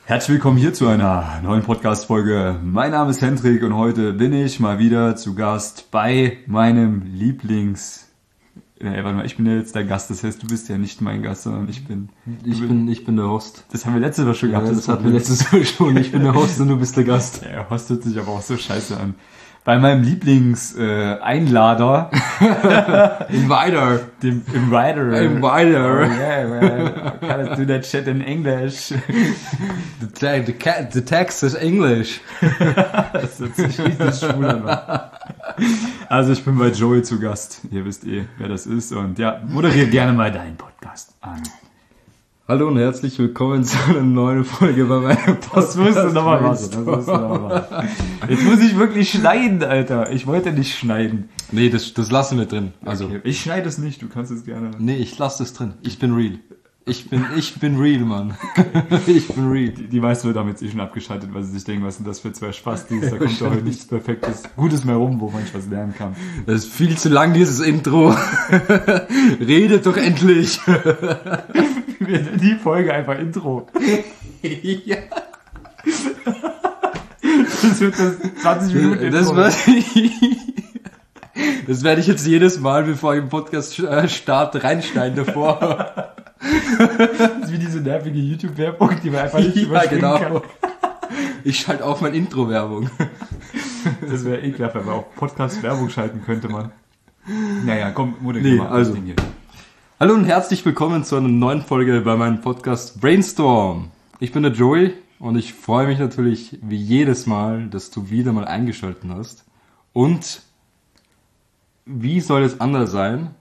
Herzlich willkommen hier zu einer neuen Podcast-Folge. Mein Name ist Hendrik und heute bin ich mal wieder zu Gast bei meinem warte mal, ich bin ja jetzt der Gast, das heißt, du bist ja nicht mein Gast, sondern ich bin der Host. Das haben wir letztes Mal schon gehabt. Das hatten wir letztes Mal schon. Ich bin der Host und du bist der Gast. Ja, Host hört sich aber auch so scheiße an. Bei meinem Einlader. Inviter. Dem Inviter. Inviter. Oh yeah, man. Can I do that shit in English? The text is English. Das hört sich richtig schwul an. Also ich bin bei Joey zu Gast. Ihr wisst wer das ist. Und ja, moderiere gerne mal deinen Podcast an. Hallo und herzlich willkommen zu einer neuen Folge bei meinem Podcast. Das musst du nochmal machen. Jetzt muss ich wirklich schneiden, Alter. Ich wollte nicht schneiden. Nee, das lassen wir drin. Also okay. Ich schneide es nicht, du kannst es gerne. Nee, ich lasse das drin. Ich bin real. Ich bin real, Mann. Ich bin real. Die meisten Leute haben jetzt schon abgeschaltet, weil sie sich denken, was sind das für zwei Spastis? Da kommt doch heute nichts Perfektes, Gutes mehr rum, wo man was lernen kann. Das ist viel zu lang, dieses Intro. Redet doch endlich. Wir nennen die Folge einfach Intro. Ja. Das wird das 20 Minuten Intro. Das werde ich jetzt jedes Mal, bevor ich im Podcast starte, reinschneiden davor. Das ist wie diese nervige YouTube-Werbung, die man einfach nicht überspringen kann. Ich schalte auch meine Intro-Werbung. Das wäre ekelhaft, wenn man auch Podcast-Werbung schalten könnte, man. Naja, komm, moderiere mal also. Ding hier. Hallo und herzlich willkommen zu einer neuen Folge bei meinem Podcast Brainstorm. Ich bin der Joey und ich freue mich natürlich wie jedes Mal, dass du wieder mal eingeschaltet hast. Und wie soll es anders sein?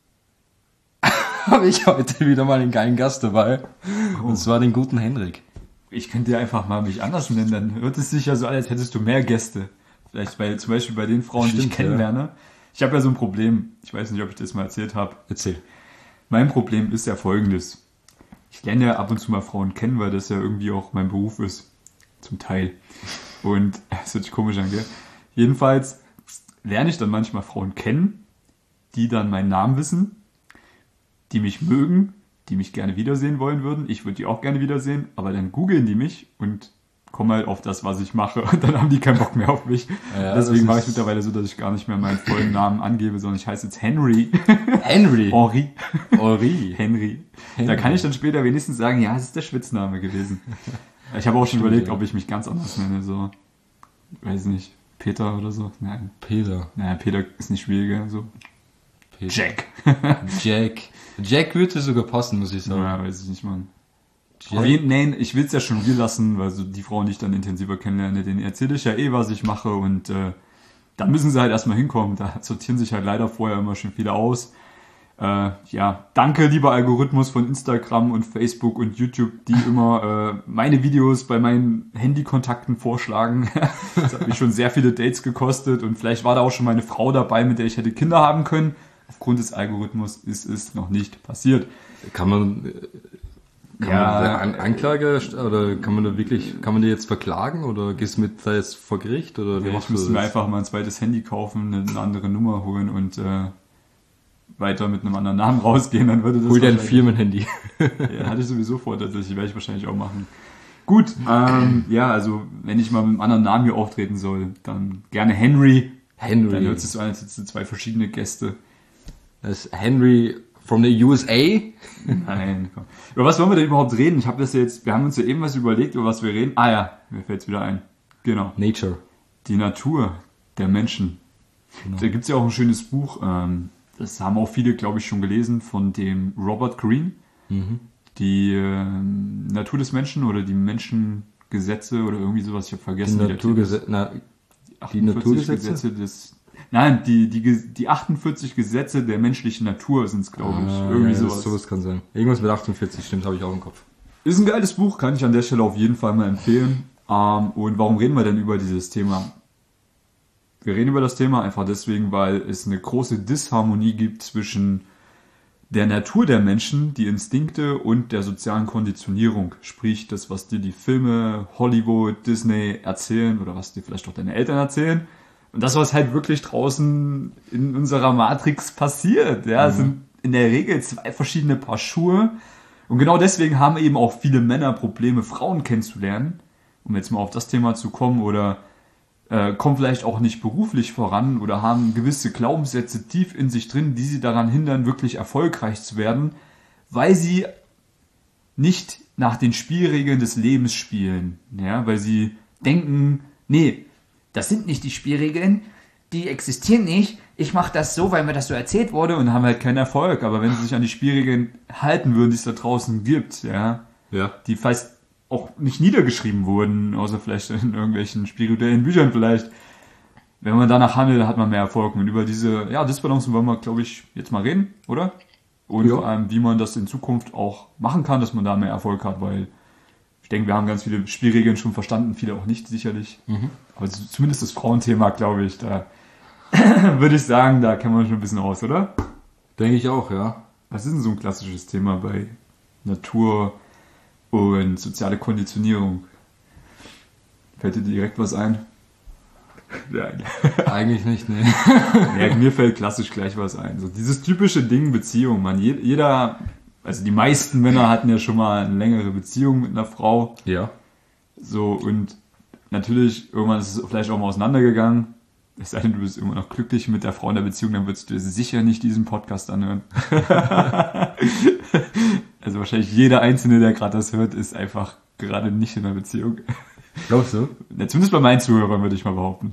Habe ich heute wieder mal einen geilen Gast dabei. Und zwar den guten Hendrik. Ich könnte ja einfach mal mich anders nennen, dann hört es sich ja so an, als hättest du mehr Gäste. Vielleicht zum Beispiel bei den Frauen, die ich kennenlerne. Ja. Ich habe ja so ein Problem, ich weiß nicht, ob ich das mal erzählt habe. Erzähl. Mein Problem ist ja folgendes. Ich lerne ja ab und zu mal Frauen kennen, weil das ja irgendwie auch mein Beruf ist. Zum Teil. Und das hört sich komisch an, gell? Jedenfalls lerne ich dann manchmal Frauen kennen, die dann meinen Namen wissen, die mich mögen, die mich gerne wiedersehen wollen würden. Ich würde die auch gerne wiedersehen, aber dann googeln die mich und kommen halt auf das, was ich mache. Und dann haben die keinen Bock mehr auf mich. Ja, deswegen mache ich mittlerweile so, dass ich gar nicht mehr meinen vollen Namen angebe, sondern ich heiße jetzt Henry. Henry? Henry. Henry. Da kann ich dann später wenigstens sagen, ja, es ist der Spitzname gewesen. Ich habe auch schon überlegt, ob ich mich ganz anders nenne, so, weiß nicht, Peter oder so. Nein. Peter. Naja, Peter ist nicht schwieriger, so. Peter. Jack würde sogar passen, muss ich sagen. Ja, weiß ich nicht, Mann. Nein, ich will es ja schon real lassen, weil so die Frauen, die ich dann intensiver kennenlerne, denen erzähle ich ja was ich mache und da müssen sie halt erstmal hinkommen. Da sortieren sich halt leider vorher immer schon viele aus. Danke, lieber Algorithmus von Instagram und Facebook und YouTube, die immer meine Videos bei meinen Handykontakten vorschlagen. Das hat mich schon sehr viele Dates gekostet und vielleicht war da auch schon meine Frau dabei, mit der ich hätte Kinder haben können. Aufgrund des Algorithmus ist es noch nicht passiert. Kann man Anklage oder kann man die jetzt verklagen oder gehst du mit da jetzt vor Gericht oder ich müsste mir einfach mal ein zweites Handy kaufen, eine andere Nummer holen und weiter mit einem anderen Namen rausgehen, dann würde das. Hol dir ein Firmenhandy. Ja, hatte ich sowieso vor, tatsächlich, werde ich wahrscheinlich auch machen. Gut, also wenn ich mal mit einem anderen Namen hier auftreten soll, dann gerne Henry. Dann hört es so an, als hättest du zwei verschiedene Gäste. Das ist Henry from the USA? Nein, komm. Über was wollen wir denn überhaupt reden? Wir haben uns ja eben was überlegt, über was wir reden. Ah ja, mir fällt es wieder ein. Genau. Nature. Die Natur der Menschen. Genau. Da gibt es ja auch ein schönes Buch, das haben auch viele, glaube ich, schon gelesen, von dem Robert Greene. Mhm. Die Natur des Menschen oder die Menschengesetze oder irgendwie sowas, ich habe vergessen. Die Naturgesetze? Nein, die 48 Gesetze der menschlichen Natur sind es, glaube ich. Irgendwie sowas. Sowas kann sein. Irgendwas mit 48, stimmt, habe ich auch im Kopf. Ist ein geiles Buch, kann ich an der Stelle auf jeden Fall mal empfehlen. Und warum reden wir denn über dieses Thema? Wir reden über das Thema einfach deswegen, weil es eine große Disharmonie gibt zwischen der Natur der Menschen, die Instinkte und der sozialen Konditionierung. Sprich, das, was dir die Filme, Hollywood, Disney erzählen oder was dir vielleicht auch deine Eltern erzählen. Und das, was halt wirklich draußen in unserer Matrix passiert. Ja, sind in der Regel zwei verschiedene Paar Schuhe. Und genau deswegen haben eben auch viele Männer Probleme, Frauen kennenzulernen, um jetzt mal auf das Thema zu kommen, oder kommen vielleicht auch nicht beruflich voran oder haben gewisse Glaubenssätze tief in sich drin, die sie daran hindern, wirklich erfolgreich zu werden, weil sie nicht nach den Spielregeln des Lebens spielen. Ja, weil sie denken, nee, das sind nicht die Spielregeln, die existieren nicht. Ich mache das so, weil mir das so erzählt wurde, und haben halt keinen Erfolg. Aber wenn sie sich an die Spielregeln halten würden, die es da draußen gibt, ja. Die fast auch nicht niedergeschrieben wurden, außer vielleicht in irgendwelchen spirituellen Büchern vielleicht. Wenn man danach handelt, hat man mehr Erfolg. Und über diese Disbalance wollen wir, glaube ich, jetzt mal reden, oder? Und vor allem, wie man das in Zukunft auch machen kann, dass man da mehr Erfolg hat, weil ich denke, wir haben ganz viele Spielregeln schon verstanden, viele auch nicht, sicherlich. Aber zumindest das Frauenthema, glaube ich, da würde ich sagen, da kennen wir schon ein bisschen aus, oder? Denke ich auch, ja. Was ist denn so ein klassisches Thema bei Natur und soziale Konditionierung? Fällt dir direkt was ein? Nein. Eigentlich nicht, ne. Ja, mir fällt klassisch gleich was ein. So dieses typische Ding Beziehung, man. Also die meisten Männer hatten ja schon mal eine längere Beziehung mit einer Frau. Ja. So, und natürlich, irgendwann ist es vielleicht auch mal auseinandergegangen. Es sei denn, du bist immer noch glücklich mit der Frau in der Beziehung, dann würdest du sicher nicht diesen Podcast anhören. Also wahrscheinlich jeder Einzelne, der gerade das hört, ist einfach gerade nicht in einer Beziehung. Glaubst du? Ja, zumindest bei meinen Zuhörern würde ich mal behaupten.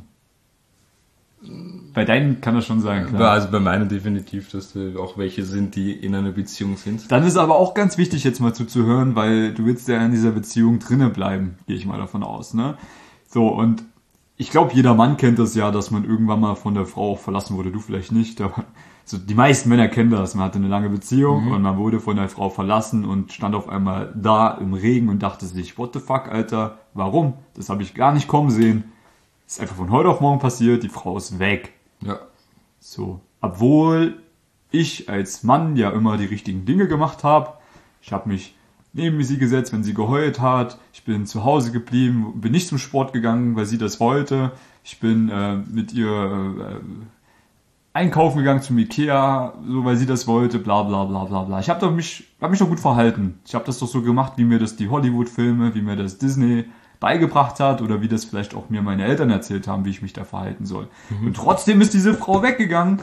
Bei deinen kann das schon sein, klar. Also bei meinen definitiv, dass da auch welche sind, die in einer Beziehung sind. Dann ist aber auch ganz wichtig, jetzt mal zuzuhören, weil du willst ja in dieser Beziehung drinnen bleiben, gehe ich mal davon aus, ne? So, und ich glaube, jeder Mann kennt das ja, dass man irgendwann mal von der Frau auch verlassen wurde. Du vielleicht nicht, aber so die meisten Männer kennen das. Man hatte eine lange Beziehung und man wurde von der Frau verlassen und stand auf einmal da im Regen und dachte sich, what the fuck, Alter, warum? Das habe ich gar nicht kommen sehen. Das ist einfach von heute auf morgen passiert, die Frau ist weg. Ja. So, obwohl ich als Mann ja immer die richtigen Dinge gemacht habe. Ich habe mich neben sie gesetzt, wenn sie geheult hat. Ich bin zu Hause geblieben, bin nicht zum Sport gegangen, weil sie das wollte. Ich bin mit ihr einkaufen gegangen zum Ikea, so weil sie das wollte, bla bla bla bla bla. Ich habe mich doch gut verhalten. Ich habe das doch so gemacht, wie mir das die Hollywood-Filme, wie mir das Disney beigebracht hat oder wie das vielleicht auch mir meine Eltern erzählt haben, wie ich mich da verhalten soll. Und trotzdem ist diese Frau weggegangen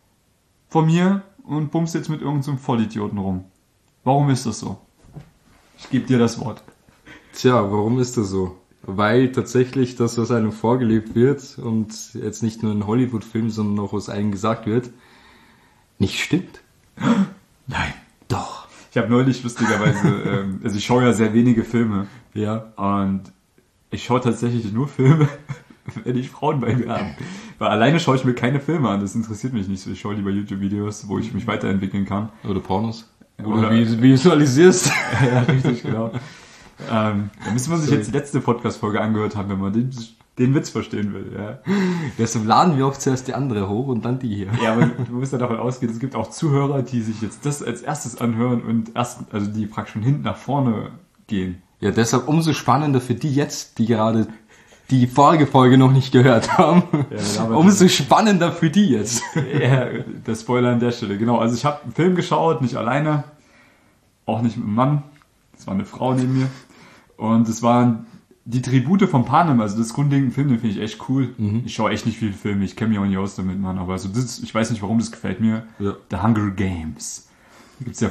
von mir und bumst jetzt mit irgendeinem Vollidioten rum. Warum ist das so? Ich gebe dir das Wort. Tja, warum ist das so? Weil tatsächlich das, was einem vorgelebt wird und jetzt nicht nur in Hollywood-Filmen, sondern auch was einem gesagt wird, nicht stimmt. Nein. Doch. Ich habe neulich lustigerweise, also ich schaue ja sehr wenige Filme. Ja. Und ich schaue tatsächlich nur Filme, wenn ich Frauen bei mir habe. Weil alleine schaue ich mir keine Filme an, das interessiert mich nicht so. Ich schaue lieber YouTube-Videos, wo ich mich weiterentwickeln kann. Oder Pornos. Oder visualisierst. Ja, richtig, genau. Da müsste man sich jetzt die letzte Podcast-Folge angehört haben, wenn man den Witz verstehen will. Ja. Deshalb laden wir auch zuerst die andere hoch und dann die hier. Ja, aber du musst ja davon ausgehen, es gibt auch Zuhörer, die sich jetzt das als erstes anhören und also die praktisch von hinten nach vorne gehen. Ja, deshalb umso spannender für die jetzt, die gerade die vorige Folge noch nicht gehört haben. Ja, umso spannender für die jetzt. Ja, der Spoiler an der Stelle, genau. Also ich habe einen Film geschaut, nicht alleine, auch nicht mit einem Mann. Es war eine Frau neben mir. Und es waren die Tribute von Panem, also das grundlegende Film, den finde ich echt cool. Ich schaue echt nicht viele Filme, ich kenne mich auch nicht aus damit, Mann. Aber also ich weiß nicht, warum das gefällt mir. Ja. The Hunger Games. Da gibt es ja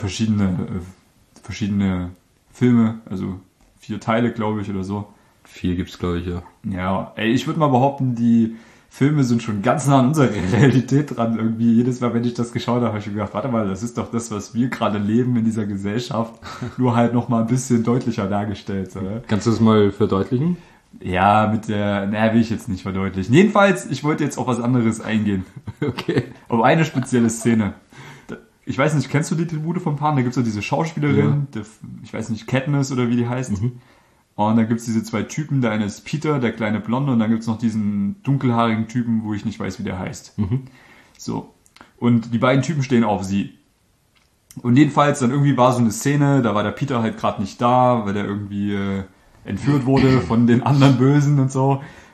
verschiedene Filme, also 4 Teile, glaube ich, oder so. 4 gibt's, glaube ich, ja. Ja, ey, ich würde mal behaupten, die Filme sind schon ganz nah an unserer Realität dran. Irgendwie jedes Mal, wenn ich das geschaut habe, habe ich mir gedacht, warte mal, das ist doch das, was wir gerade leben in dieser Gesellschaft, nur halt noch mal ein bisschen deutlicher dargestellt. Oder? Kannst du das mal verdeutlichen? Ja, will ich jetzt nicht verdeutlichen. Jedenfalls, ich wollte jetzt auf was anderes eingehen. Okay. Auf eine spezielle Szene. Ich weiß nicht, kennst du die Tribute von Pan? Da gibt es ja diese Schauspielerin, ich weiß nicht, Katniss oder wie die heißt. Und dann gibt es diese 2 Typen, der eine ist Peter, der kleine Blonde, und dann gibt es noch diesen dunkelhaarigen Typen, wo ich nicht weiß, wie der heißt. So. Und die beiden Typen stehen auf sie. Und jedenfalls, dann irgendwie war so eine Szene, da war der Peter halt gerade nicht da, weil der irgendwie entführt wurde von den anderen Bösen und so.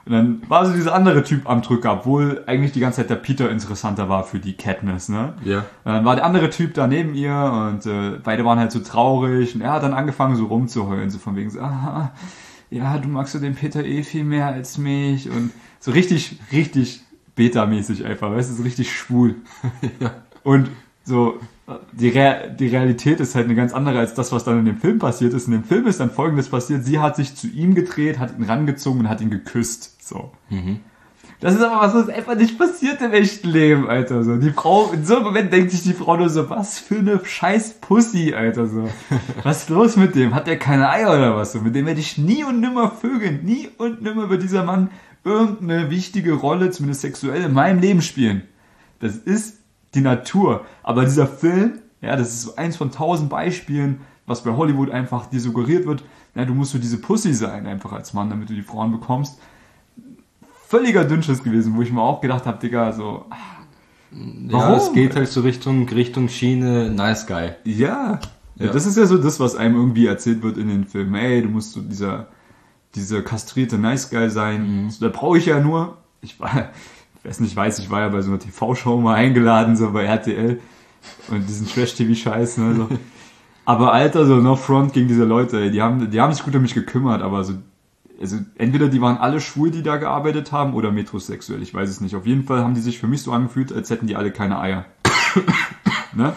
Und dann war so dieser andere Typ am Drücker, obwohl eigentlich die ganze Zeit der Peter interessanter war für die Katniss, ne? Ja. Und dann war der andere Typ da neben ihr und beide waren halt so traurig und er hat dann angefangen so rumzuheulen, so von wegen so, ja, du magst so den Peter eh viel mehr als mich und so richtig beta-mäßig einfach, weißt du, so richtig schwul. Ja. Und so, die Realität ist halt eine ganz andere als das, was dann in dem Film passiert ist. In dem Film ist dann Folgendes passiert, sie hat sich zu ihm gedreht, hat ihn rangezogen und hat ihn geküsst, so. Mhm. Das ist aber was, was einfach nicht passiert im echten Leben, Alter, so. Die Frau, in so einem Moment denkt sich die Frau nur so, was für eine scheiß Pussy, Alter, so. Was ist los mit dem? Hat der keine Eier oder was, so? Mit dem werde ich nie und nimmer vögeln, nie und nimmer wird dieser Mann irgendeine wichtige Rolle, zumindest sexuell, in meinem Leben spielen. Das ist die Natur. Aber dieser Film, ja, das ist so eins von 1000 Beispielen, was bei Hollywood einfach dir suggeriert wird, ja, du musst so diese Pussy sein, einfach als Mann, damit du die Frauen bekommst. Völliger Dünnschiss gewesen, wo ich mir auch gedacht habe, Digga, so, Warum? warum? Ja, es geht halt so Richtung Schiene Nice Guy. Ja, das ist ja so das, was einem irgendwie erzählt wird in den Filmen. Ey, du musst so dieser kastrierte Nice Guy sein. Mhm. So, da brauche ich ja nur, ich war ja bei so einer TV-Show mal eingeladen, so bei RTL und diesen Trash-TV-Scheiß, ne, so. Aber Alter, so no front gegen diese Leute, ey, die haben sich gut um mich gekümmert, aber so, also entweder die waren alle schwul, die da gearbeitet haben, oder metrosexuell, ich weiß es nicht. Auf jeden Fall haben die sich für mich so angefühlt, als hätten die alle keine Eier. Ne?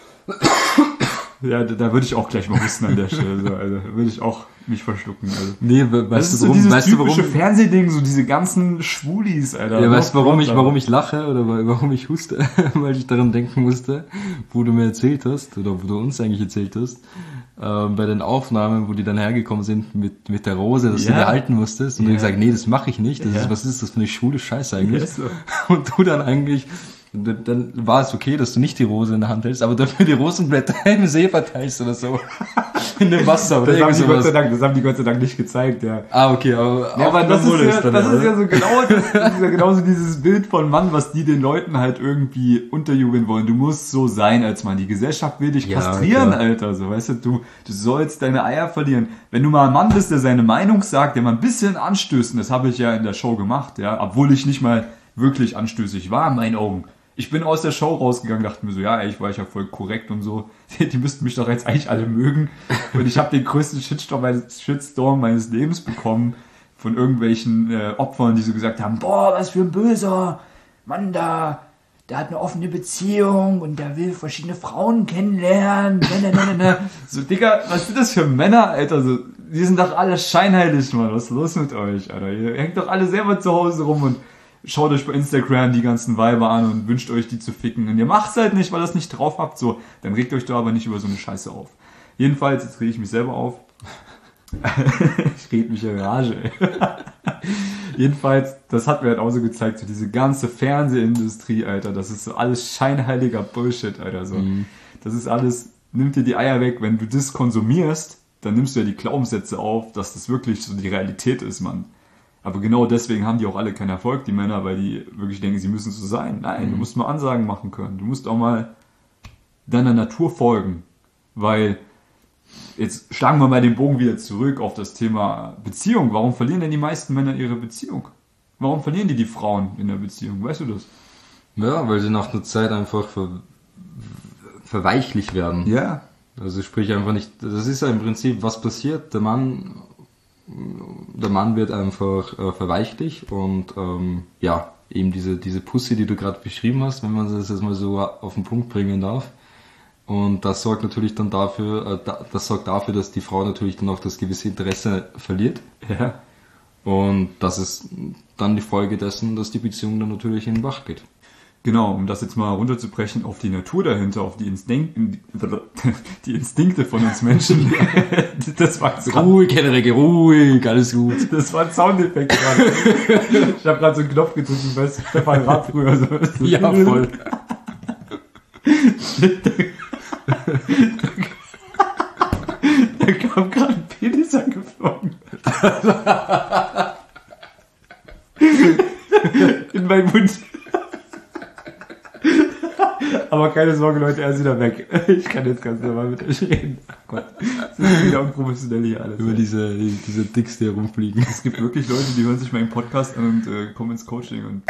Ja, da würde ich auch gleich mal husten an der Stelle. So, also würde ich auch mich verschlucken. Also. Nee, Das ist so dieses typische Fernsehding, so diese ganzen Schwulis, Alter. Ja, weißt du, warum ich lache oder warum ich huste? Weil ich daran denken musste, wo du mir erzählt hast, oder wo du uns eigentlich erzählt hast, bei den Aufnahmen, wo die dann hergekommen sind mit der Rose, dass du die halten musstest, und du gesagt, nee, das mache ich nicht, was ist das für eine schwule Scheiße eigentlich? Yes, so. Und du dann eigentlich, dann war es okay, dass du nicht die Rose in der Hand hältst, aber dafür die Rosenblätter im See verteilst oder so. In dem Wasser oder Das irgendwie haben die Gott sei Dank nicht gezeigt, ja. Ah, okay, aber, Ja, aber das ist ja so genau, das ist ja genauso dieses Bild von Mann, was die den Leuten halt irgendwie unterjubeln wollen. Du musst so sein als Mann. Die Gesellschaft will dich kastrieren, klar. Alter, so, weißt du, du sollst deine Eier verlieren. Wenn du mal ein Mann bist, der seine Meinung sagt, der mal ein bisschen anstößt, und das habe ich ja in der Show gemacht, ja, obwohl ich nicht mal wirklich anstößig war in meinen Augen. Ich bin aus der Show rausgegangen, dachte mir so, ja, ich war ja voll korrekt und so. Die müssten mich doch jetzt eigentlich alle mögen. Und ich habe den größten Shitstorm meines Lebens bekommen von irgendwelchen Opfern, die so gesagt haben, boah, was für ein Böser. Mann, der hat eine offene Beziehung und der will verschiedene Frauen kennenlernen. So, Digga, was sind das für Männer, Alter? So, die sind doch alle scheinheilig, Mann. Was ist los mit euch, Alter? Ihr hängt doch alle selber zu Hause rum und schaut euch bei Instagram die ganzen Weiber an und wünscht euch, die zu ficken. Und ihr macht's halt nicht, weil ihr das nicht drauf habt. So, dann regt euch doch aber nicht über so eine Scheiße auf. Jedenfalls, jetzt rege ich mich selber auf. Ich rede mich in Rage, ey. Jedenfalls, das hat mir halt auch so gezeigt, so diese ganze Fernsehindustrie, Alter, das ist so alles scheinheiliger Bullshit, Alter. So. Das ist alles, nimmt dir die Eier weg. Wenn du das konsumierst, dann nimmst du ja die Glaubenssätze auf, dass das wirklich so die Realität ist, Mann. Aber genau deswegen haben die auch alle keinen Erfolg, die Männer, weil die wirklich denken, sie müssen so sein. Nein, du musst mal Ansagen machen können. Du musst auch mal deiner Natur folgen. Weil, jetzt schlagen wir mal den Bogen wieder zurück auf das Thema Beziehung. Warum verlieren denn die meisten Männer ihre Beziehung? Warum verlieren die Frauen in der Beziehung? Weißt du das? Ja, weil sie nach einer Zeit einfach verweichlicht werden. Ja. Also sprich einfach nicht, das ist ja im Prinzip, was passiert, der Mann wird einfach verweichlicht und eben diese Pussy, die du gerade beschrieben hast, wenn man das jetzt mal so auf den Punkt bringen darf. Und das sorgt natürlich dann dafür, dass die Frau natürlich dann auch das gewisse Interesse verliert. Ja. Und das ist dann die Folge dessen, dass die Beziehung dann natürlich in den Bach geht. Genau, um das jetzt mal runterzubrechen auf die Natur dahinter, auf die Instinkte von uns Menschen. Das war ruhig, Henrike, ruhig, alles gut. Das war ein Soundeffekt gerade. Ich habe gerade so einen Knopf gedrückt, wie bei Stefan Raab früher. So. Ja, voll. Da kam gerade ein Penis angeflogen. In meinen Mund. Aber keine Sorge, Leute, er ist wieder weg. Ich kann jetzt ganz normal mit euch reden. Ach Gott. Das ist wieder unprofessionell hier alles. Über diese Dicks, die herumfliegen. Es gibt wirklich Leute, die hören sich meinen Podcast an und kommen ins Coaching. Und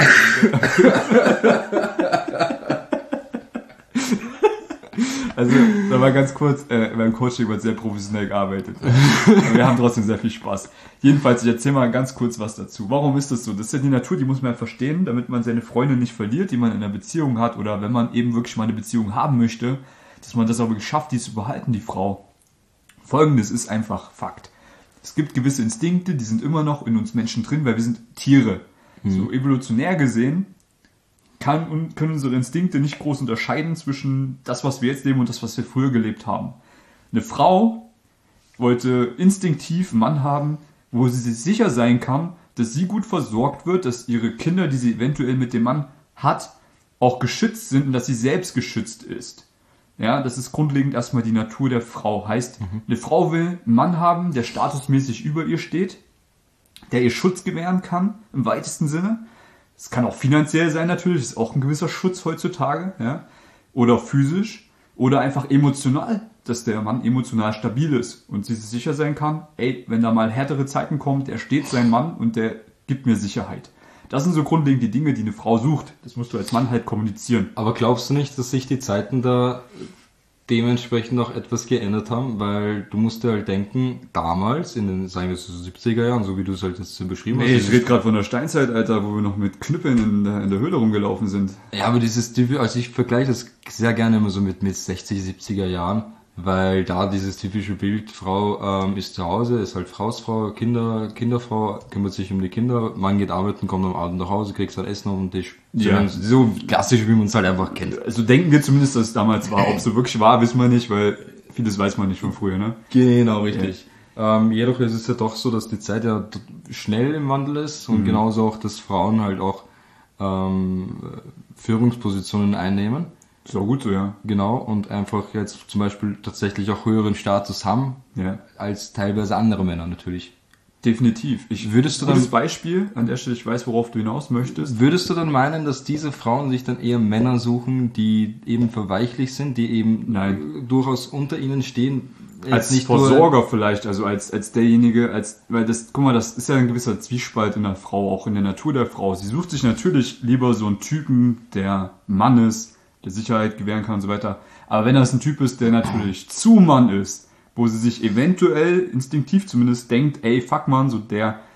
also, da war ganz kurz, beim Coaching wird sehr professionell gearbeitet. Aber wir haben trotzdem sehr viel Spaß. Jedenfalls, ich erzähle mal ganz kurz was dazu. Warum ist das so? Das ist ja die Natur, die muss man ja verstehen, damit man seine Freunde nicht verliert, die man in einer Beziehung hat, oder wenn man eben wirklich mal eine Beziehung haben möchte, dass man das aber geschafft, die zu behalten, die Frau. Folgendes ist einfach Fakt. Es gibt gewisse Instinkte, die sind immer noch in uns Menschen drin, weil wir sind Tiere. So evolutionär gesehen können unsere Instinkte nicht groß unterscheiden zwischen das, was wir jetzt leben und das, was wir früher gelebt haben. Eine Frau wollte instinktiv einen Mann haben, wo sie sich sicher sein kann, dass sie gut versorgt wird, dass ihre Kinder, die sie eventuell mit dem Mann hat, auch geschützt sind und dass sie selbst geschützt ist. Ja, das ist grundlegend erstmal die Natur der Frau. Heißt, eine Frau will einen Mann haben, der statusmäßig über ihr steht, der ihr Schutz gewähren kann, im weitesten Sinne. Es kann auch finanziell sein natürlich, das ist auch ein gewisser Schutz heutzutage, ja. Oder physisch, oder einfach emotional, dass der Mann emotional stabil ist und sie sich sicher sein kann, ey, wenn da mal härtere Zeiten kommen, der steht sein Mann und der gibt mir Sicherheit. Das sind so grundlegend die Dinge, die eine Frau sucht. Das musst du als Mann halt kommunizieren. Aber glaubst du nicht, dass sich die Zeiten da dementsprechend auch etwas geändert haben? Weil du musst dir halt denken, damals, in den, sagen wir so 70er Jahren, so wie du es halt jetzt beschrieben hast. Nee, ich rede gerade von der Steinzeit, Alter, wo wir noch mit Knüppeln in der Höhle rumgelaufen sind. Ja, aber dieses typische, also ich vergleiche das sehr gerne immer so mit 60, 70er Jahren, weil da dieses typische Bild, Frau ist zu Hause, ist halt Hausfrau, Kinderfrau, kümmert sich um die Kinder, Mann geht arbeiten, kommt am Abend nach Hause, kriegt sein Essen auf den Tisch. Ja. So klassisch, wie man es halt einfach kennt. Also denken wir zumindest, dass es damals war. Ob es so wirklich war, wissen wir nicht, weil vieles weiß man nicht von früher, ne? Genau, richtig. Ja. Jedoch ist es ja doch so, dass die Zeit ja schnell im Wandel ist und genauso auch, dass Frauen halt auch Führungspositionen einnehmen. Ist auch gut so, ja. Genau, und einfach jetzt zum Beispiel tatsächlich auch höheren Status haben, als teilweise andere Männer natürlich. Definitiv. Würdest du gutes dann, Beispiel, an der Stelle, ich weiß, worauf du hinaus möchtest. Würdest du dann meinen, dass diese Frauen sich dann eher Männer suchen, die eben verweichlich sind, die eben durchaus unter ihnen stehen? Als nicht Versorger vielleicht, also als derjenige, weil das, guck mal, das ist ja ein gewisser Zwiespalt in der Frau, auch in der Natur der Frau. Sie sucht sich natürlich lieber so einen Typen, der Mann ist, der Sicherheit gewähren kann und so weiter. Aber wenn das ein Typ ist, der natürlich zu Mann ist, wo sie sich eventuell instinktiv zumindest denkt, ey, fuck man, so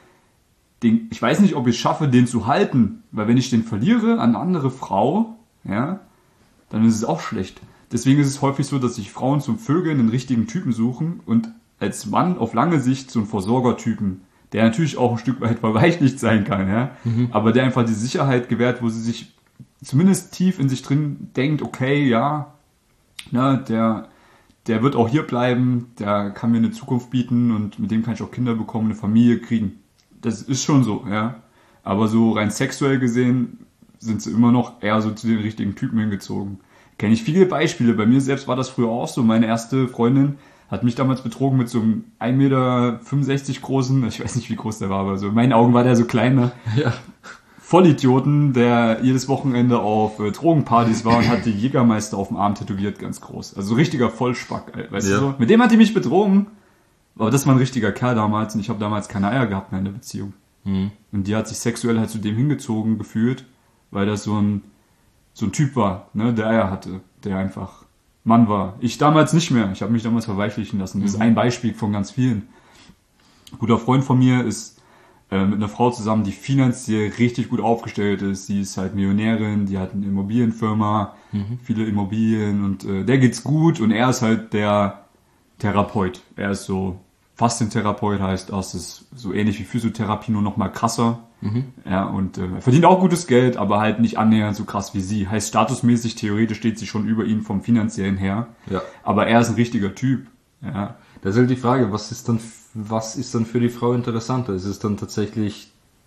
ich weiß nicht, ob ich es schaffe, den zu halten, weil wenn ich den verliere an eine andere Frau, ja, dann ist es auch schlecht. Deswegen ist es häufig so, dass sich Frauen zum Vögeln einen richtigen Typen suchen und als Mann auf lange Sicht so einen Versorgertypen, der natürlich auch ein Stück weit verweichlicht sein kann, ja, aber der einfach die Sicherheit gewährt, wo sie sich zumindest tief in sich drin denkt, okay, ja, der wird auch hier bleiben, der kann mir eine Zukunft bieten und mit dem kann ich auch Kinder bekommen, eine Familie kriegen. Das ist schon so, ja. Aber so rein sexuell gesehen sind sie immer noch eher so zu den richtigen Typen hingezogen. Kenne ich viele Beispiele. Bei mir selbst war das früher auch so. Meine erste Freundin hat mich damals betrogen mit so einem 1,65 Meter großen, ich weiß nicht, wie groß der war, aber so in meinen Augen war der so klein, ne? Ja. Vollidioten, der jedes Wochenende auf Drogenpartys war und hatte Jägermeister auf dem Arm tätowiert, ganz groß. Also so richtiger Vollspack, weißt du so. Mit dem hat die mich betrogen. Aber das war ein richtiger Kerl damals und ich habe damals keine Eier gehabt mehr in der Beziehung. Und die hat sich sexuell halt zu dem hingezogen gefühlt, weil das so ein Typ war, ne, der Eier hatte, der einfach Mann war. Ich damals nicht mehr. Ich habe mich damals verweichlichen lassen. Das ist ein Beispiel von ganz vielen. Ein guter Freund von mir ist mit einer Frau zusammen, die finanziell richtig gut aufgestellt ist. Sie ist halt Millionärin, die hat eine Immobilienfirma, viele Immobilien und der geht's gut und er ist halt der Therapeut. Er ist so Faszientherapeut, heißt das ist so ähnlich wie Physiotherapie, nur noch mal krasser. Ja, und er verdient auch gutes Geld, aber halt nicht annähernd so krass wie sie. Heißt statusmäßig, theoretisch steht sie schon über ihn vom Finanziellen her. Ja. Aber er ist ein richtiger Typ. Ja. Das ist halt die Frage, was ist dann für die Frau interessanter? Ist es dann tatsächlich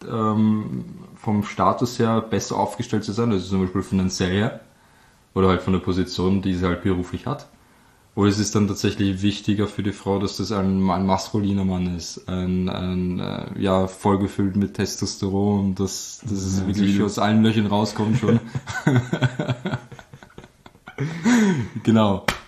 vom Status her besser aufgestellt zu sein, also zum Beispiel finanziell her oder halt von der Position, die sie halt beruflich hat? Oder ist es dann tatsächlich wichtiger für die Frau, dass das ein maskuliner Mann ist, vollgefüllt mit Testosteron, dass es wirklich aus allen Löchern rauskommt schon? Genau.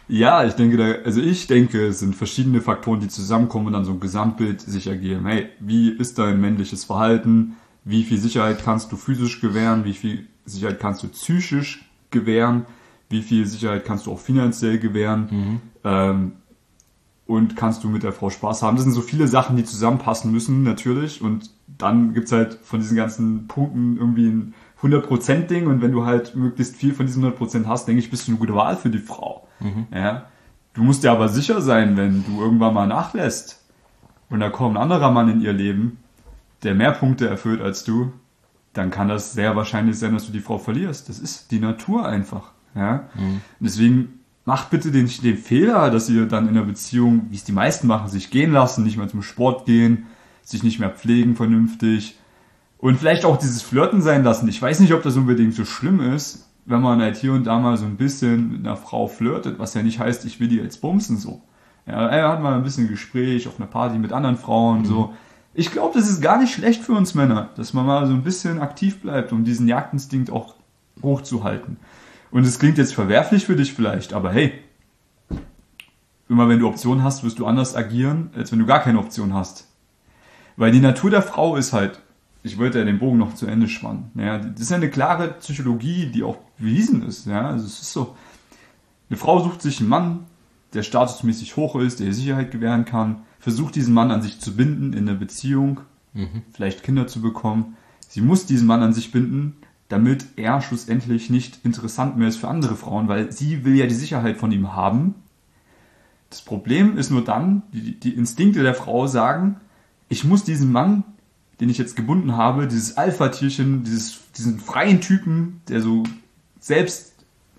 Ja, ich denke, es sind verschiedene Faktoren, die zusammenkommen und dann so ein Gesamtbild sich ergeben. Hey, wie ist dein männliches Verhalten? Wie viel Sicherheit kannst du physisch gewähren? Wie viel Sicherheit kannst du psychisch gewähren? Wie viel Sicherheit kannst du auch finanziell gewähren? Und kannst du mit der Frau Spaß haben? Das sind so viele Sachen, die zusammenpassen müssen, natürlich. Und dann gibt's halt von diesen ganzen Punkten irgendwie ein 100%-Ding. Und wenn du halt möglichst viel von diesen 100% hast, denke ich, bist du eine gute Wahl für die Frau. Ja? Du musst dir aber sicher sein, wenn du irgendwann mal nachlässt und da kommt ein anderer Mann in ihr Leben, der mehr Punkte erfüllt als du, dann kann das sehr wahrscheinlich sein, dass du die Frau verlierst. Das ist die Natur einfach. Ja? Deswegen macht bitte den Fehler, dass ihr dann in einer Beziehung, wie es die meisten machen, sich gehen lassen, nicht mehr zum Sport gehen, sich nicht mehr pflegen vernünftig und vielleicht auch dieses Flirten sein lassen. Ich weiß nicht, ob das unbedingt so schlimm ist, wenn man halt hier und da mal so ein bisschen mit einer Frau flirtet, was ja nicht heißt, ich will die jetzt bumsen so. Ja, er hat mal ein bisschen Gespräch auf einer Party mit anderen Frauen so. Ich glaube, das ist gar nicht schlecht für uns Männer, dass man mal so ein bisschen aktiv bleibt, um diesen Jagdinstinkt auch hochzuhalten. Und es klingt jetzt verwerflich für dich vielleicht, aber hey, immer wenn du Optionen hast, wirst du anders agieren, als wenn du gar keine Option hast. Weil die Natur der Frau ist halt, ich wollte ja den Bogen noch zu Ende spannen. Ja, das ist ja eine klare Psychologie, die auch bewiesen ist. Ja, also es ist so. Eine Frau sucht sich einen Mann, der statusmäßig hoch ist, der ihr Sicherheit gewähren kann, versucht diesen Mann an sich zu binden in einer Beziehung, vielleicht Kinder zu bekommen. Sie muss diesen Mann an sich binden, damit er schlussendlich nicht interessant mehr ist für andere Frauen, weil sie will ja die Sicherheit von ihm haben. Das Problem ist nur dann, die Instinkte der Frau sagen, ich muss diesen Mann, den ich jetzt gebunden habe, dieses Alpha-Tierchen, diesen freien Typen, der so selbst,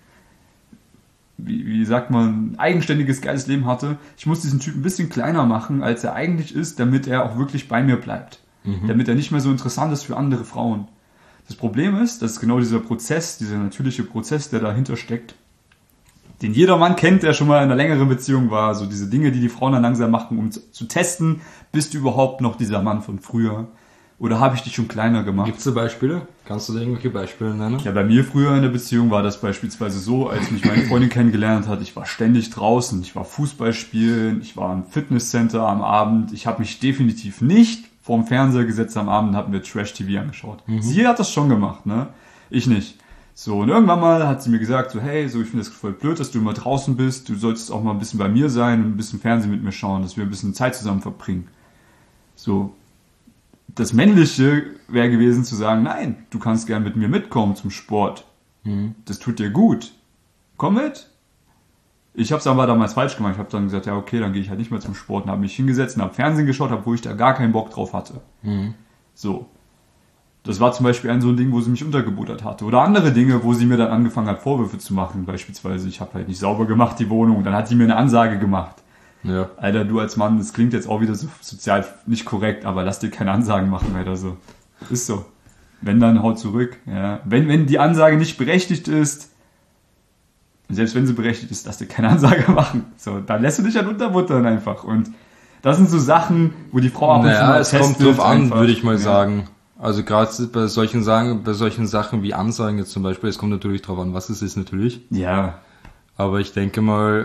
wie sagt man, ein eigenständiges, geiles Leben hatte, ich muss diesen Typen ein bisschen kleiner machen, als er eigentlich ist, damit er auch wirklich bei mir bleibt. Damit er nicht mehr so interessant ist für andere Frauen. Das Problem ist, dass genau dieser Prozess, dieser natürliche Prozess, der dahinter steckt, den jeder Mann kennt, der schon mal in einer längeren Beziehung war, so diese Dinge, die Frauen dann langsam machen, um zu testen, bist du überhaupt noch dieser Mann von früher? Oder habe ich dich schon kleiner gemacht? Gibt es da Beispiele? Kannst du da irgendwelche Beispiele nennen? Ja, bei mir früher in der Beziehung war das beispielsweise so, als mich meine Freundin kennengelernt hat, ich war ständig draußen, ich war Fußball spielen, ich war im Fitnesscenter am Abend, ich habe mich definitiv nicht vorm Fernseher gesetzt am Abend und habe mir Trash-TV angeschaut. Sie hat das schon gemacht, ne? Ich nicht. So, und irgendwann mal hat sie mir gesagt, so, hey, so, ich finde das voll blöd, dass du immer draußen bist, du solltest auch mal ein bisschen bei mir sein und ein bisschen Fernsehen mit mir schauen, dass wir ein bisschen Zeit zusammen verbringen. So, das Männliche wäre gewesen zu sagen, nein, du kannst gern mit mir mitkommen zum Sport. Das tut dir gut. Komm mit. Ich habe es aber damals falsch gemacht. Ich habe dann gesagt, ja okay, dann gehe ich halt nicht mehr zum Sport und habe mich hingesetzt und habe Fernsehen geschaut, obwohl ich da gar keinen Bock drauf hatte. So. Das war zum Beispiel so ein Ding, wo sie mich untergebuttert hatte. Oder andere Dinge, wo sie mir dann angefangen hat, Vorwürfe zu machen. Beispielsweise, ich habe halt nicht sauber gemacht, die Wohnung. Und dann hat sie mir eine Ansage gemacht. Ja. Alter, du als Mann, das klingt jetzt auch wieder so sozial nicht korrekt, aber lass dir keine Ansagen machen, Alter, so. Ist so. Wenn, dann haut zurück, ja. Wenn die Ansage nicht berechtigt ist, selbst wenn sie berechtigt ist, lass dir keine Ansage machen. So, dann lässt du dich halt unterbuttern einfach. Und das sind so Sachen, wo die Frau ab und zu mal es kommt drauf an, würde ich mal sagen. Also gerade bei solchen Sachen wie Ansagen jetzt zum Beispiel, es kommt natürlich drauf an, was es ist natürlich. Ja. Aber ich denke mal,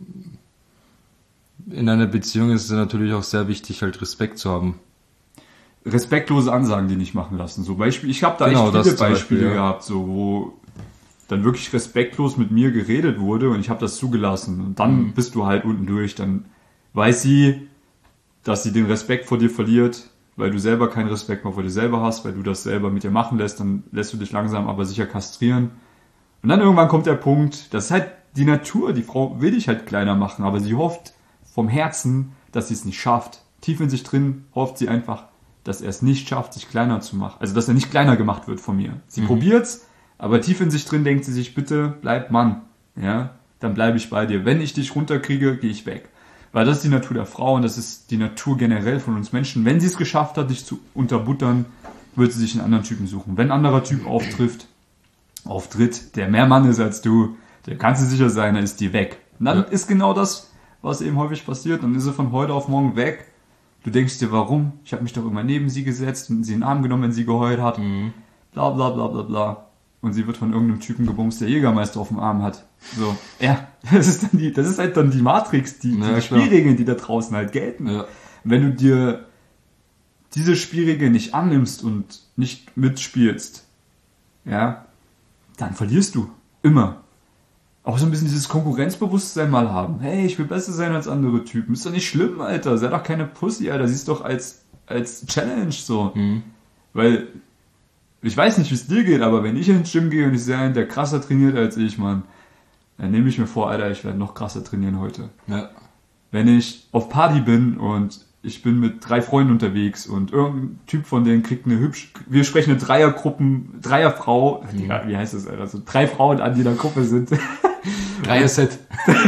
in einer Beziehung ist es natürlich auch sehr wichtig, halt Respekt zu haben. Respektlose Ansagen, die nicht machen lassen. So Beispiel, ich habe da echt viele Beispiele gehabt, so wo dann wirklich respektlos mit mir geredet wurde und ich habe das zugelassen. Und dann bist du halt unten durch. Dann weiß sie, dass sie den Respekt vor dir verliert, weil du selber keinen Respekt mehr vor dir selber hast, weil du das selber mit dir machen lässt. Dann lässt du dich langsam aber sicher kastrieren. Und dann irgendwann kommt der Punkt, das ist halt die Natur. Die Frau will dich halt kleiner machen, aber sie hofft vom Herzen, dass sie es nicht schafft. Tief in sich drin hofft sie einfach, dass er es nicht schafft, sich kleiner zu machen. Also, dass er nicht kleiner gemacht wird von mir. Sie probiert's, aber tief in sich drin denkt sie sich, bitte bleib Mann. Ja, dann bleibe ich bei dir. Wenn ich dich runterkriege, gehe ich weg. Weil das ist die Natur der Frau und das ist die Natur generell von uns Menschen. Wenn sie es geschafft hat, dich zu unterbuttern, wird sie sich einen anderen Typen suchen. Wenn ein anderer Typ auftritt, der mehr Mann ist als du, der kannst du sicher sein, er ist dir weg. Und dann ist genau das, was eben häufig passiert. Dann ist er von heute auf morgen weg. Du denkst dir, warum? Ich habe mich doch immer neben sie gesetzt und sie in den Arm genommen, wenn sie geheult hat. Bla bla bla bla bla. und sie wird von irgendeinem Typen gebumst, der Jägermeister auf dem Arm hat. So, ja, das ist halt dann die Matrix, die Spielregeln, die da draußen halt gelten. Ja. Wenn du dir diese Spielregeln nicht annimmst und nicht mitspielst, ja, dann verlierst du. Immer. Auch so ein bisschen dieses Konkurrenzbewusstsein mal haben. Hey, ich will besser sein als andere Typen. Ist doch nicht schlimm, Alter. Sei doch keine Pussy, Alter. Siehst doch als Challenge so. Weil, ich weiß nicht, wie es dir geht, aber wenn ich ins Gym gehe und ich sehe einen, der krasser trainiert als ich, Mann, dann nehme ich mir vor, Alter, ich werde noch krasser trainieren heute. Ja. Wenn ich auf Party bin und ich bin mit 3 Freunden unterwegs und irgendein Typ von denen kriegt wir sprechen eine Dreierfrau, wie heißt das, Alter? Also 3 Frauen an, die in der Gruppe sind. Dreier-Set.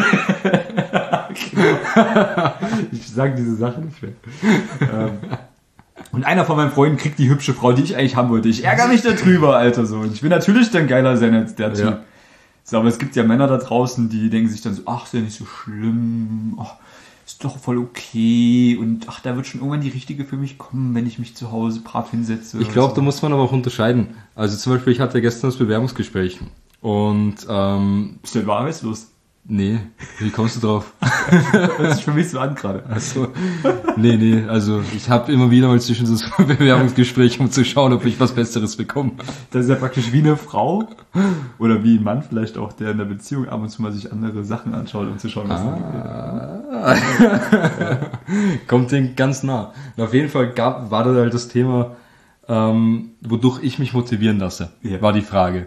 Ich sage diese Sache nicht mehr. Und einer von meinen Freunden kriegt die hübsche Frau, die ich eigentlich haben wollte. Ich ärgere mich darüber, Alter, so. Und ich will natürlich dann geiler sein als der Typ. Ja. So, aber es gibt ja Männer da draußen, die denken sich dann so, ach, ist ja nicht so schlimm, ach, ist doch voll okay und ach, da wird schon irgendwann die richtige für mich kommen, wenn ich mich zu Hause brav hinsetze. Ich glaube, da muss man aber auch unterscheiden. Also zum Beispiel, ich hatte gestern das Bewerbungsgespräch und Bist du arbeitslos? nee, wie kommst du drauf? Das ist für mich so an gerade. Also, nee, also ich habe immer wieder mal zwischen das Bewerbungsgespräch, um zu schauen, ob ich was Besseres bekomme. Das ist ja praktisch wie eine Frau oder wie ein Mann vielleicht auch, der in der Beziehung ab und zu mal sich andere Sachen anschaut, um zu schauen, was Kommt dem ganz nah. Und auf jeden Fall war da halt das Thema, wodurch ich mich motivieren lasse, war die Frage.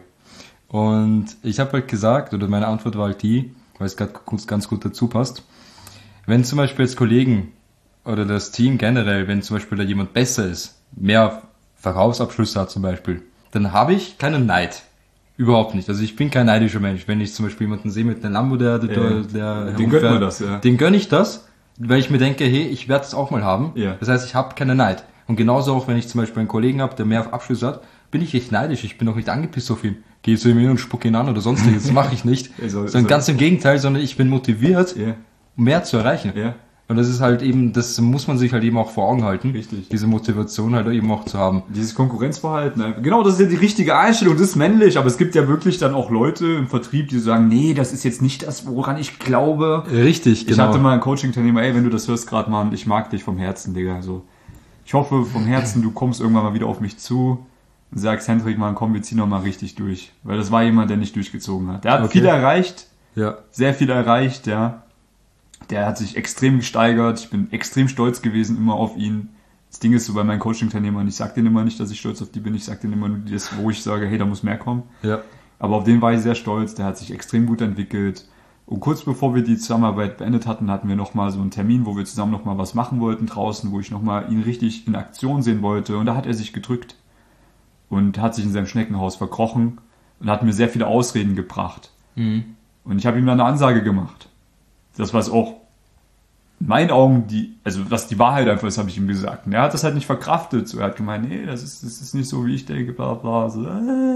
Und ich habe halt gesagt, oder meine Antwort war halt die, weil es gerade ganz gut dazu passt, wenn zum Beispiel jetzt Kollegen oder das Team generell, wenn zum Beispiel da jemand besser ist, mehr Verkaufsabschlüsse hat zum Beispiel, dann habe ich keinen Neid. Überhaupt nicht. Also ich bin kein neidischer Mensch. Wenn ich zum Beispiel jemanden sehe mit einem Lambo, der den gönnt man das, ja. Den gönne ich das, weil ich mir denke, hey, ich werde es auch mal haben. Ja. Das heißt, ich habe keinen Neid. Und genauso auch, wenn ich zum Beispiel einen Kollegen habe, der mehr Abschlüsse hat, bin ich echt neidisch. Ich bin auch nicht angepisst auf ihn. Gehe zu ihm hin und spucke ihn an oder sonstiges. Das mache ich nicht. Sondern ganz im Gegenteil, sondern ich bin motiviert, um mehr zu erreichen. Ja. Und das ist halt eben, das muss man sich halt eben auch vor Augen halten. Richtig. Diese Motivation halt eben auch zu haben. Dieses Konkurrenzverhalten. Ne? Genau, das ist ja die richtige Einstellung, das ist männlich, aber es gibt ja wirklich dann auch Leute im Vertrieb, die sagen, nee, das ist jetzt nicht das, woran ich glaube. Richtig, genau. Ich hatte mal einen Coaching-Teilnehmer, ey, wenn du das hörst gerade, Mann, ich mag dich vom Herzen, Digga. So. Ich hoffe vom Herzen, du kommst irgendwann mal wieder auf mich zu und sagst, Hendrik, Mann, komm, wir ziehen noch mal richtig durch. Weil das war jemand, der nicht durchgezogen hat. Der hat viel erreicht, sehr viel erreicht, ja. Der hat sich extrem gesteigert. Ich bin extrem stolz gewesen immer auf ihn. Das Ding ist so bei meinen Coaching-Teilnehmern, ich sag denen immer nicht, dass ich stolz auf die bin. Ich sag denen immer nur das, wo ich sage, hey, da muss mehr kommen. Ja. Aber auf den war ich sehr stolz. Der hat sich extrem gut entwickelt. Und kurz bevor wir die Zusammenarbeit beendet hatten, hatten wir nochmal so einen Termin, wo wir zusammen nochmal was machen wollten draußen, wo ich nochmal ihn richtig in Aktion sehen wollte. Und da hat er sich gedrückt und hat sich in seinem Schneckenhaus verkrochen und hat mir sehr viele Ausreden gebracht. Mhm. Und ich habe ihm dann eine Ansage gemacht. Das, was auch in meinen Augen was die Wahrheit einfach ist, habe ich ihm gesagt. Und er hat das halt nicht verkraftet. So, er hat gemeint, nee, das ist nicht so, wie ich denke, bla bla. So,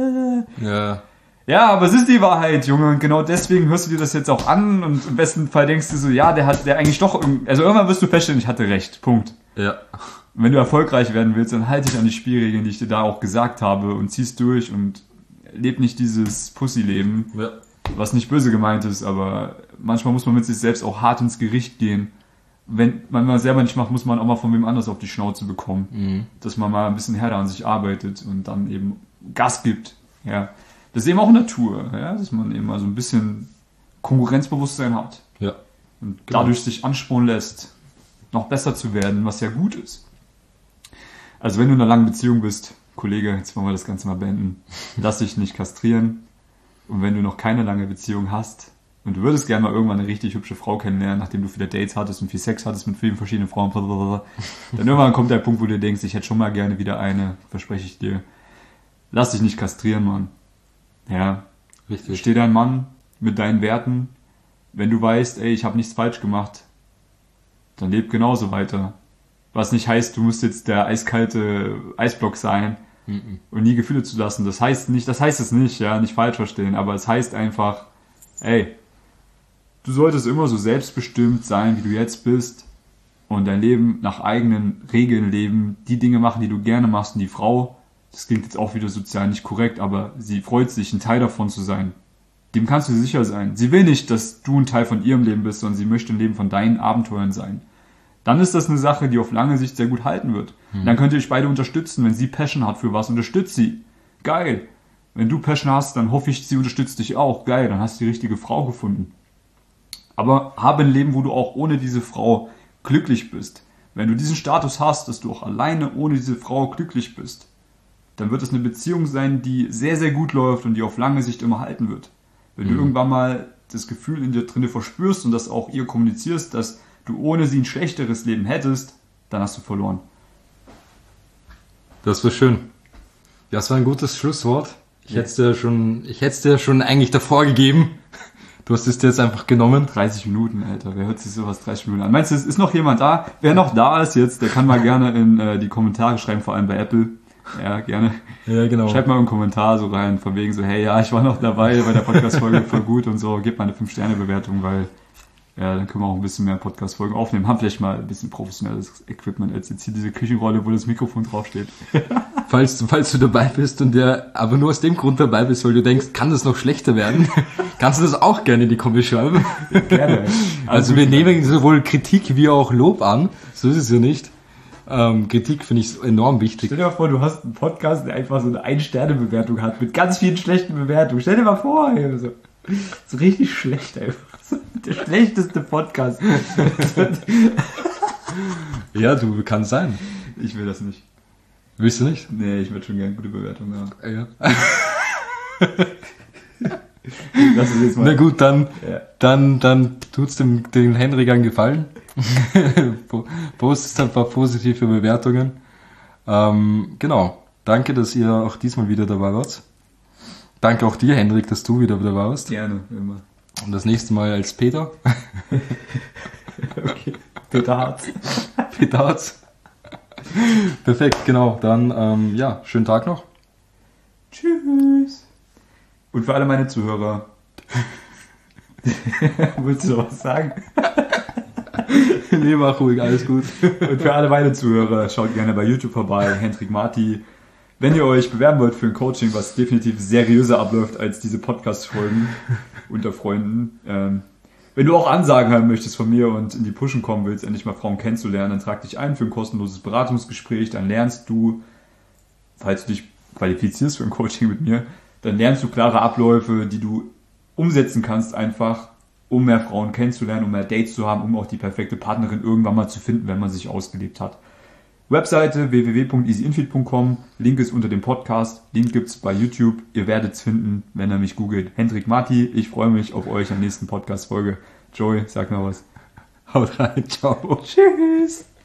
Ja. Ja, aber es ist die Wahrheit, Junge. Und genau deswegen hörst du dir das jetzt auch an. Und im besten Fall denkst du so, ja, der eigentlich doch, also irgendwann wirst du feststellen, ich hatte recht. Punkt. Ja. Und wenn du erfolgreich werden willst, dann halte dich an die Spielregeln, die ich dir da auch gesagt habe und ziehst durch und leb nicht dieses Pussy-Leben. Ja. Was nicht böse gemeint ist, aber manchmal muss man mit sich selbst auch hart ins Gericht gehen. Wenn man es selber nicht macht, muss man auch mal von wem anders auf die Schnauze bekommen. Mhm. Dass man mal ein bisschen härter an sich arbeitet und dann eben Gas gibt. Ja. Das ist eben auch Natur, ja? Dass man eben mal so ein bisschen Konkurrenzbewusstsein hat. Ja. Und dadurch sich anspornen lässt, noch besser zu werden, was ja gut ist. Also wenn du in einer langen Beziehung bist, Kollege, jetzt wollen wir das Ganze mal beenden, lass dich nicht kastrieren. Und wenn du noch keine lange Beziehung hast und du würdest gerne mal irgendwann eine richtig hübsche Frau kennenlernen, nachdem du viele Dates hattest und viel Sex hattest mit vielen verschiedenen Frauen, dann irgendwann kommt der Punkt, wo du denkst, ich hätte schon mal gerne wieder eine, verspreche ich dir. Lass dich nicht kastrieren, Mann. Ja, Richtig. Steh dein Mann mit deinen Werten. Wenn du weißt, ey, ich habe nichts falsch gemacht, dann leb genauso weiter. Was nicht heißt, du musst jetzt der eiskalte Eisblock sein und nie Gefühle zulassen. Das heißt es nicht, ja, nicht falsch verstehen, aber es heißt einfach, ey, du solltest immer so selbstbestimmt sein, wie du jetzt bist und dein Leben nach eigenen Regeln leben, die Dinge machen, die du gerne machst und die Frau das klingt jetzt auch wieder sozial nicht korrekt, aber sie freut sich, ein Teil davon zu sein. Dem kannst du sicher sein. Sie will nicht, dass du ein Teil von ihrem Leben bist, sondern sie möchte ein Leben von deinen Abenteuern sein. Dann ist das eine Sache, die auf lange Sicht sehr gut halten wird. Dann könnt ihr euch beide unterstützen. Wenn sie Passion hat für was, unterstützt sie. Geil. Wenn du Passion hast, dann hoffe ich, sie unterstützt dich auch. Geil, dann hast du die richtige Frau gefunden. Aber habe ein Leben, wo du auch ohne diese Frau glücklich bist. Wenn du diesen Status hast, dass du auch alleine ohne diese Frau glücklich bist, dann wird es eine Beziehung sein, die sehr, sehr gut läuft und die auf lange Sicht immer halten wird. Wenn du irgendwann mal das Gefühl in dir drinne verspürst und das auch ihr kommunizierst, dass du ohne sie ein schlechteres Leben hättest, dann hast du verloren. Das war schön. Das war ein gutes Schlusswort. Ich hätte es dir schon eigentlich davor gegeben. Du hast es dir jetzt einfach genommen. 30 Minuten, Alter. Wer hört sich sowas 30 Minuten an? Meinst du, es ist noch jemand da? Wer noch da ist jetzt, der kann mal gerne in die Kommentare schreiben, vor allem bei Apple. Ja, gerne. Ja, genau. Schreibt mal einen Kommentar so rein, von wegen so, hey, ja, ich war noch dabei bei der Podcast-Folge, voll gut und so. Gebt mal eine 5-Sterne-Bewertung, weil ja, dann können wir auch ein bisschen mehr Podcast-Folgen aufnehmen. Haben vielleicht mal ein bisschen professionelles Equipment als jetzt hier diese Küchenrolle, wo das Mikrofon draufsteht. Falls du dabei bist und aber nur aus dem Grund dabei bist, weil du denkst, kann das noch schlechter werden, kannst du das auch gerne in die Kommentare schreiben. Gerne. Also wir nehmen sowohl Kritik wie auch Lob an. So ist es ja nicht. Kritik finde ich enorm wichtig. Stell dir mal vor, du hast einen Podcast, der einfach so eine 1-Sterne-Bewertung hat, mit ganz vielen schlechten Bewertungen. Stell dir mal vor, ey, so richtig schlecht einfach. Der schlechteste Podcast. Ja, du, kann sein. Ich will das nicht. Willst du nicht? Nee, ich würde schon gerne gute Bewertungen haben. Ja. Das ist jetzt mal. Na gut, dann tut's den Henrik einen Gefallen. Postet ein paar positive Bewertungen. Genau. Danke, dass ihr auch diesmal wieder dabei wart. Danke auch dir, Henrik, dass du wieder dabei warst. Gerne, immer. Und das nächste Mal als Peter. Okay. Peter Harz. Peter Harz. Perfekt, genau. Dann, ja, schönen Tag noch. Tschüss. Und für alle meine Zuhörer. Willst du noch was sagen? Nee, mach ruhig, alles gut. Und für alle meine Zuhörer, schaut gerne bei YouTube vorbei, Hendrik Marti. Wenn ihr euch bewerben wollt für ein Coaching, was definitiv seriöser abläuft als diese Podcast-Folgen unter Freunden. Wenn du auch Ansagen haben möchtest von mir und in die Pushen kommen willst, endlich mal Frauen kennenzulernen, dann trag dich ein für ein kostenloses Beratungsgespräch. Dann lernst du, falls du dich qualifizierst für ein Coaching mit mir, dann lernst du klare Abläufe, die du umsetzen kannst einfach, um mehr Frauen kennenzulernen, um mehr Dates zu haben, um auch die perfekte Partnerin irgendwann mal zu finden, wenn man sich ausgelebt hat. Webseite www.easyinfeed.com, Link ist unter dem Podcast, Link gibt's bei YouTube, ihr werdet es finden, wenn ihr mich googelt. Hendrik Marti, ich freue mich auf euch in der nächsten Podcast-Folge. Joey, sag noch was. Haut rein, ciao. Tschüss.